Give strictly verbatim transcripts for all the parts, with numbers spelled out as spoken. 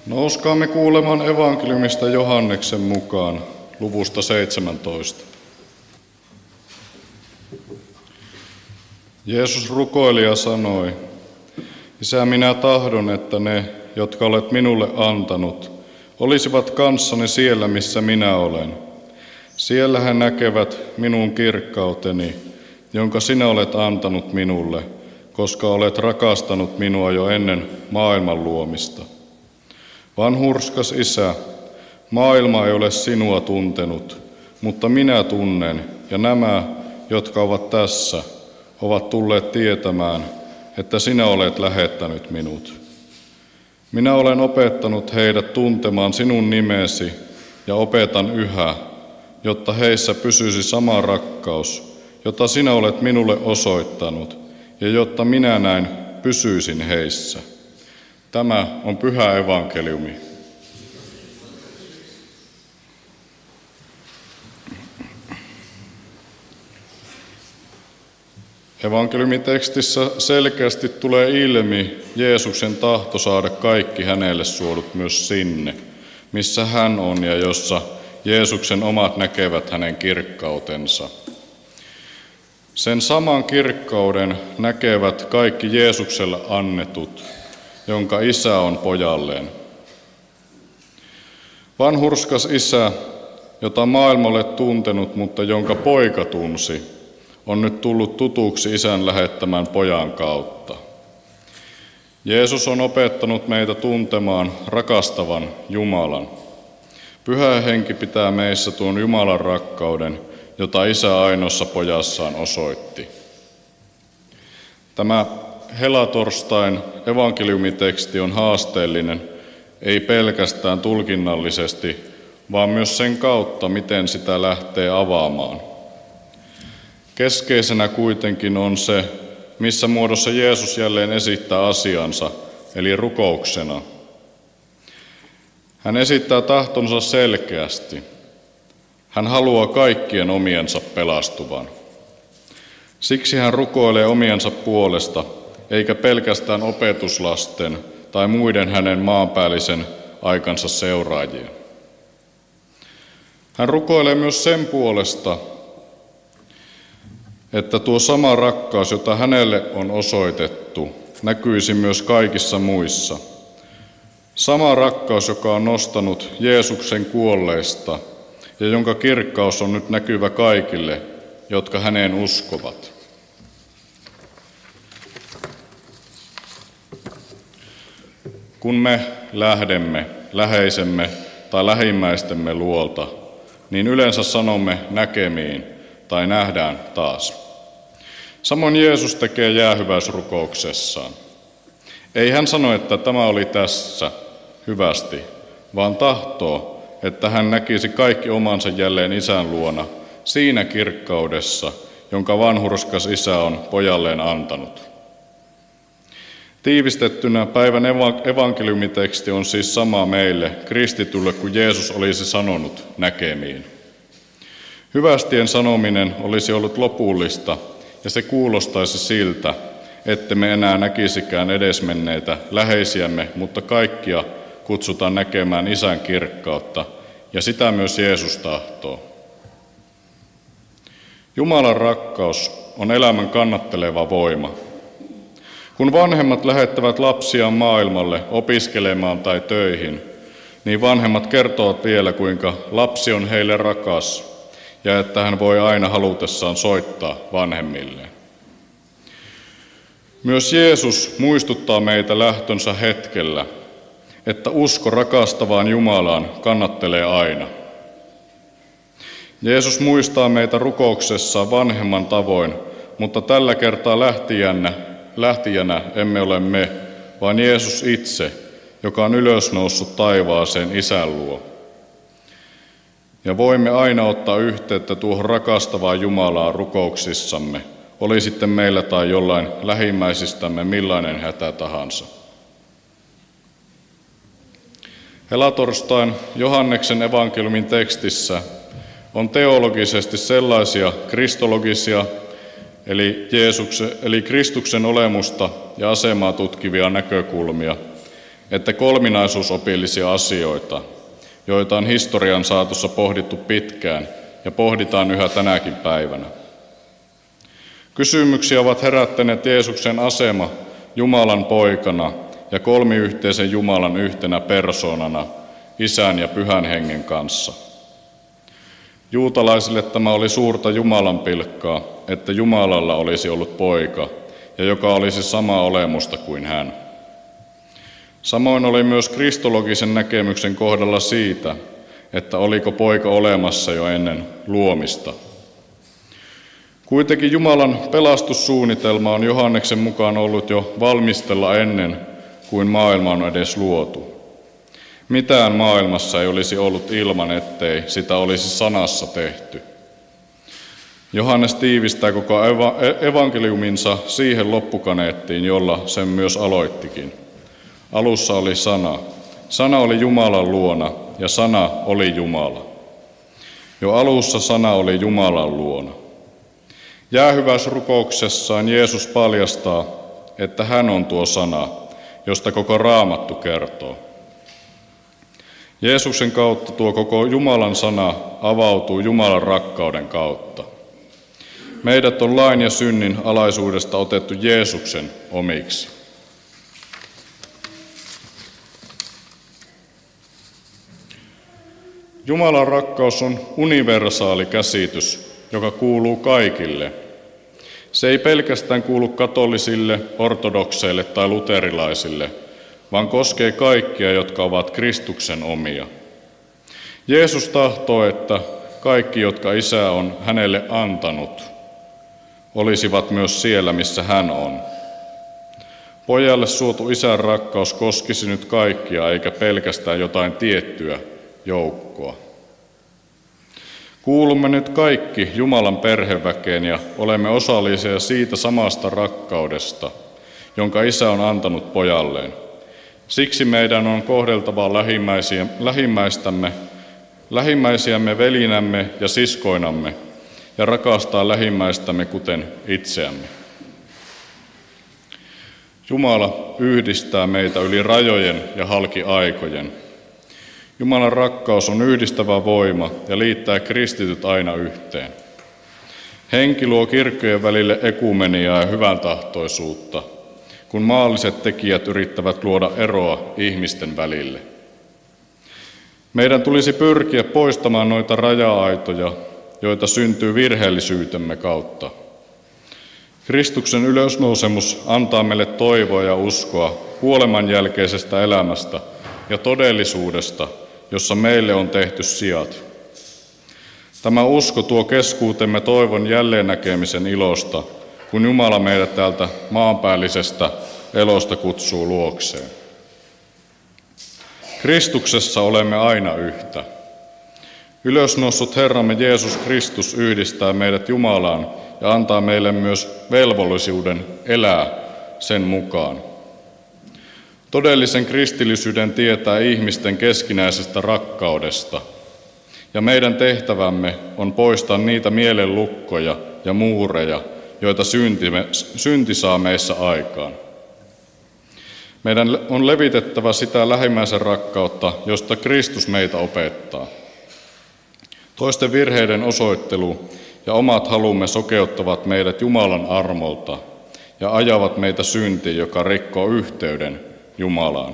Nouskaamme kuulemaan evankeliumista Johanneksen mukaan luvusta seitsemäntoista. Jeesus rukoili ja sanoi, Isä, minä tahdon, että ne, jotka olet minulle antanut, olisivat kanssani siellä, missä minä olen. Siellä he näkevät minun kirkkauteni, jonka sinä olet antanut minulle, koska olet rakastanut minua jo ennen maailman luomista. Vanhurskas Isä, maailma ei ole sinua tuntenut, mutta minä tunnen, ja nämä, jotka ovat tässä, ovat tulleet tietämään, että sinä olet lähettänyt minut. Minä olen opettanut heidät tuntemaan sinun nimesi ja opetan yhä, jotta heissä pysyisi sama rakkaus, jota sinä olet minulle osoittanut, ja jotta minä näin pysyisin heissä. Tämä on pyhä evankeliumi. Evankeliumitekstissä selkeästi tulee ilmi Jeesuksen tahto saada kaikki hänelle suodut myös sinne, missä hän on ja jossa Jeesuksen omat näkevät hänen kirkkautensa. Sen saman kirkkauden näkevät kaikki Jeesukselle annetut, jonka Isä on pojalleen. Vanhurskas Isä, jota maailma ole tuntenut, mutta jonka poika tunsi, on nyt tullut tutuksi Isän lähettämän pojan kautta. Jeesus on opettanut meitä tuntemaan rakastavan Jumalan. Pyhä Henki pitää meissä tuon Jumalan rakkauden, jota Isä ainoassa pojassaan osoitti. Tämä helatorstain evankeliumiteksti on haasteellinen, ei pelkästään tulkinnallisesti, vaan myös sen kautta, miten sitä lähtee avaamaan. Keskeisenä kuitenkin on se, missä muodossa Jeesus jälleen esittää asiansa, eli rukouksena. Hän esittää tahtonsa selkeästi. Hän haluaa kaikkien omiensa pelastuvan. Siksi hän rukoilee omiensa puolesta, eikä pelkästään opetuslasten tai muiden hänen maanpäällisen aikansa seuraajien. Hän rukoilee myös sen puolesta, että tuo sama rakkaus, jota hänelle on osoitettu, näkyisi myös kaikissa muissa. Sama rakkaus, joka on nostanut Jeesuksen kuolleista ja jonka kirkkaus on nyt näkyvä kaikille, jotka häneen uskovat. Kun me lähdemme läheisemme tai lähimmäistemme luolta, niin yleensä sanomme näkemiin tai nähdään taas. Samoin Jeesus tekee jäähyväisrukouksessaan. Ei hän sano, että tämä oli tässä hyvästi, vaan tahtoo, että hän näkisi kaikki omansa jälleen Isän luona siinä kirkkaudessa, jonka vanhurskas Isä on pojalleen antanut. Tiivistettynä päivän evankeliumiteksti on siis sama meille, kristitylle, kuin Jeesus olisi sanonut näkemiin. Hyvästien sanominen olisi ollut lopullista, ja se kuulostaisi siltä, ette me enää näkisikään edesmenneitä läheisiämme, mutta kaikkia kutsutaan näkemään Isän kirkkautta, ja sitä myös Jeesus tahtoo. Jumalan rakkaus on elämän kannatteleva voima. Kun vanhemmat lähettävät lapsiaan maailmalle opiskelemaan tai töihin, niin vanhemmat kertovat vielä, kuinka lapsi on heille rakas ja että hän voi aina halutessaan soittaa vanhemmilleen. Myös Jeesus muistuttaa meitä lähtönsä hetkellä, että usko rakastavaan Jumalaan kannattelee aina. Jeesus muistaa meitä rukouksessa vanhemman tavoin, mutta tällä kertaa lähtijänä, lähtijänä emme ole me, vaan Jeesus itse, joka on ylösnoussut taivaaseen Isän luo. Ja voimme aina ottaa yhteyttä tuohon rakastavaan Jumalaan rukouksissamme, oli sitten meillä tai jollain lähimmäisistämme millainen hätä tahansa. Helatorstain Johanneksen evankeliumin tekstissä on teologisesti sellaisia kristologisia, eli, Jeesuksen, eli Kristuksen olemusta ja asemaa tutkivia näkökulmia, että kolminaisuusopillisia asioita, joita on historian saatossa pohdittu pitkään ja pohditaan yhä tänäkin päivänä. Kysymyksiä ovat herättäneet Jeesuksen asema Jumalan poikana ja kolmiyhteisen Jumalan yhtenä persoonana, Isän ja Pyhän Hengen kanssa. Juutalaisille tämä oli suurta Jumalan pilkkaa, että Jumalalla olisi ollut poika, ja joka olisi samaa olemusta kuin hän. Samoin oli myös kristologisen näkemyksen kohdalla siitä, että oliko poika olemassa jo ennen luomista. Kuitenkin Jumalan pelastussuunnitelma on Johanneksen mukaan ollut jo valmistella ennen kuin maailma on edes luotu. Mitään maailmassa ei olisi ollut ilman, ettei sitä olisi sanassa tehty. Johannes tiivistää koko evankeliuminsa siihen loppukaneettiin, jolla sen myös aloittikin. Alussa oli sana. Sana oli Jumalan luona ja sana oli Jumala. Jo alussa sana oli Jumalan luona. Jäähyväisrukouksessaan Jeesus paljastaa, että hän on tuo sana, josta koko Raamattu kertoo. Jeesuksen kautta tuo koko Jumalan sana avautuu Jumalan rakkauden kautta. Meidät on lain ja synnin alaisuudesta otettu Jeesuksen omiksi. Jumalan rakkaus on universaali käsitys, joka kuuluu kaikille. Se ei pelkästään kuulu katolisille, ortodokseille tai luterilaisille, vaan koskee kaikkia, jotka ovat Kristuksen omia. Jeesus tahtoo, että kaikki, jotka Isä on hänelle antanut, olisivat myös siellä, missä hän on. Pojalle suotu Isän rakkaus koskisi nyt kaikkia, eikä pelkästään jotain tiettyä joukkoa. Kuulumme nyt kaikki Jumalan perheväkeen ja olemme osallisia siitä samasta rakkaudesta, jonka Isä on antanut pojalleen. Siksi meidän on kohdeltava lähimmäistämme, lähimmäisiämme velinämme ja siskoinamme ja rakastaa lähimmäistämme kuten itseämme. Jumala yhdistää meitä yli rajojen ja halki aikojen. Jumalan rakkaus on yhdistävä voima ja liittää kristityt aina yhteen. Henki luo kirkkojen välille ekumeniaa ja hyvän tahtoisuutta, kun maalliset tekijät yrittävät luoda eroa ihmisten välille. Meidän tulisi pyrkiä poistamaan noita raja-aitoja, joita syntyy virheellisyytemme kautta. Kristuksen ylösnousemus antaa meille toivoa ja uskoa kuoleman jälkeisestä elämästä ja todellisuudesta, jossa meille on tehty sijat. Tämä usko tuo keskuutemme toivon jälleen näkemisen ilosta, kun Jumala meidät täältä maanpäällisestä elosta kutsuu luokseen. Kristuksessa olemme aina yhtä. Ylösnoussut Herramme Jeesus Kristus yhdistää meidät Jumalaan ja antaa meille myös velvollisuuden elää sen mukaan. Todellisen kristillisyyden tietää ihmisten keskinäisestä rakkaudesta, ja meidän tehtävämme on poistaa niitä mielenlukkoja ja muureja, joita synti saa meissä aikaan. Meidän on levitettävä sitä lähimmäisen rakkautta, josta Kristus meitä opettaa. Toisten virheiden osoittelu ja omat halumme sokeuttavat meidät Jumalan armolta ja ajavat meitä syntiin, joka rikkoo yhteyden Jumalaan.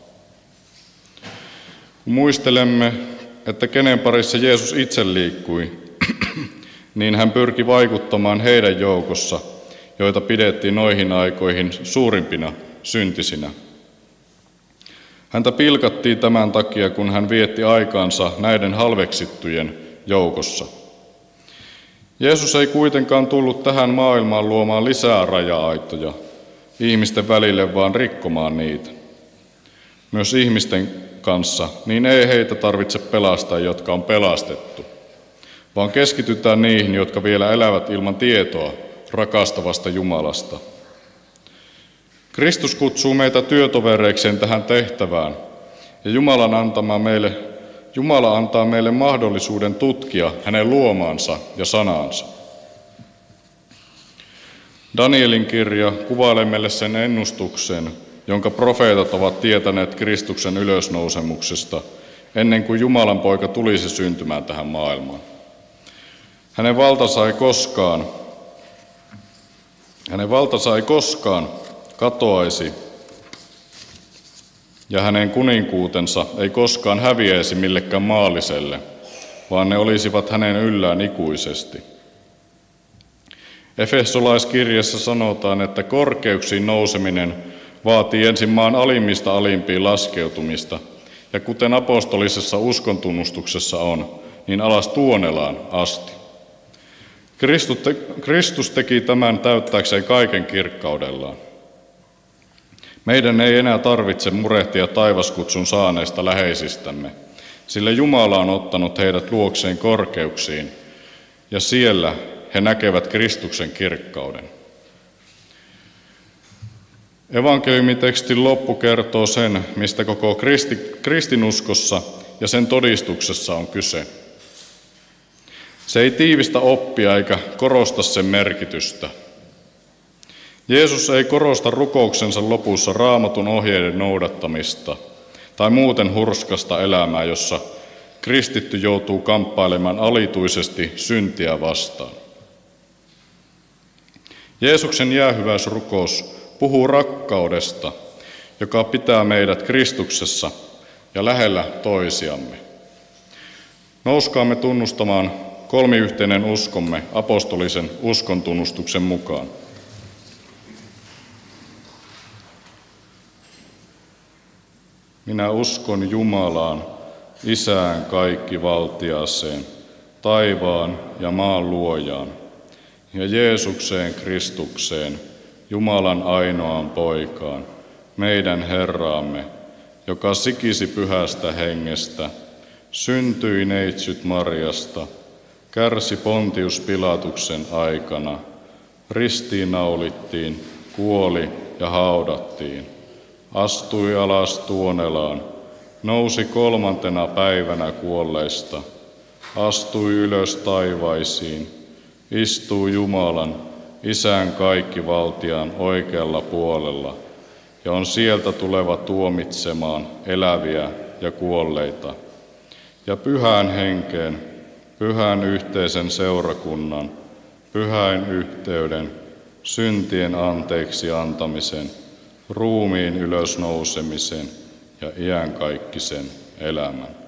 Kun muistelemme, että kenen parissa Jeesus itse liikkui, niin hän pyrki vaikuttamaan heidän joukossa, joita pidettiin noihin aikoihin suurimpina syntisinä. Häntä pilkattiin tämän takia, kun hän vietti aikaansa näiden halveksittujen joukossa. Jeesus ei kuitenkaan tullut tähän maailmaan luomaan lisää raja-aitoja ihmisten välille, vaan rikkomaan niitä. Myös ihmisten kanssa, niin ei heitä tarvitse pelastaa, jotka on pelastettu, vaan keskitytään niihin, jotka vielä elävät ilman tietoa rakastavasta Jumalasta. Kristus kutsuu meitä työtovereikseen tähän tehtävään, ja Jumalan antama meille, Jumala antaa meille mahdollisuuden tutkia hänen luomaansa ja sanaansa. Danielin kirja kuvailee meille sen ennustuksen, jonka profeetat ovat tietäneet Kristuksen ylösnousemuksesta ennen kuin Jumalan poika tulisi syntymään tähän maailmaan. Hänen valtansa ei koskaan, hänen valtansa ei koskaan katoaisi ja hänen kuninkuutensa ei koskaan häviäisi millekään maalliselle, vaan ne olisivat hänen yllään ikuisesti. Efesolaiskirjassa sanotaan, että korkeuksiin nouseminen vaatii ensin maan alimmista alimpiin laskeutumista, ja kuten apostolisessa uskontunnustuksessa on, niin alas tuonelaan asti. Kristus teki tämän täyttääkseen kaiken kirkkaudellaan. Meidän ei enää tarvitse murehtia taivaskutsun saaneista läheisistämme, sillä Jumala on ottanut heidät luokseen korkeuksiin, ja siellä he näkevät Kristuksen kirkkauden. Evankeliumitekstin loppu kertoo sen, mistä koko kristi, kristinuskossa ja sen todistuksessa on kyse. Se ei tiivistä oppia eikä korosta sen merkitystä. Jeesus ei korosta rukouksensa lopussa Raamatun ohjeiden noudattamista tai muuten hurskasta elämää, jossa kristitty joutuu kamppailemaan alituisesti syntiä vastaan. Jeesuksen jäähyväisrukous puhuu rakkaudesta, joka pitää meidät Kristuksessa ja lähellä toisiamme. Nouskaamme tunnustamaan kolmiyhteinen uskomme apostolisen uskontunnustuksen mukaan. Minä uskon Jumalaan, Isään kaikkivaltiaseen, taivaan ja maan luojaan, ja Jeesukseen Kristukseen, Jumalan ainoaan poikaan, meidän Herraamme, joka sikisi pyhästä hengestä, syntyi neitsyt Marjasta, kärsi Pontius Pilatuksen aikana, ristiinnaulittiin, kuoli ja haudattiin, astui alas tuonelaan, nousi kolmantena päivänä kuolleista, astui ylös taivaisiin, istuu Jumalan, Isän kaikkivaltiaan oikealla puolella, ja on sieltä tuleva tuomitsemaan eläviä ja kuolleita, ja pyhän henkeen, pyhän yhteisen seurakunnan, pyhän yhteyden, syntien anteeksi antamisen, ruumiin ylösnousemisen ja iankaikkisen elämän.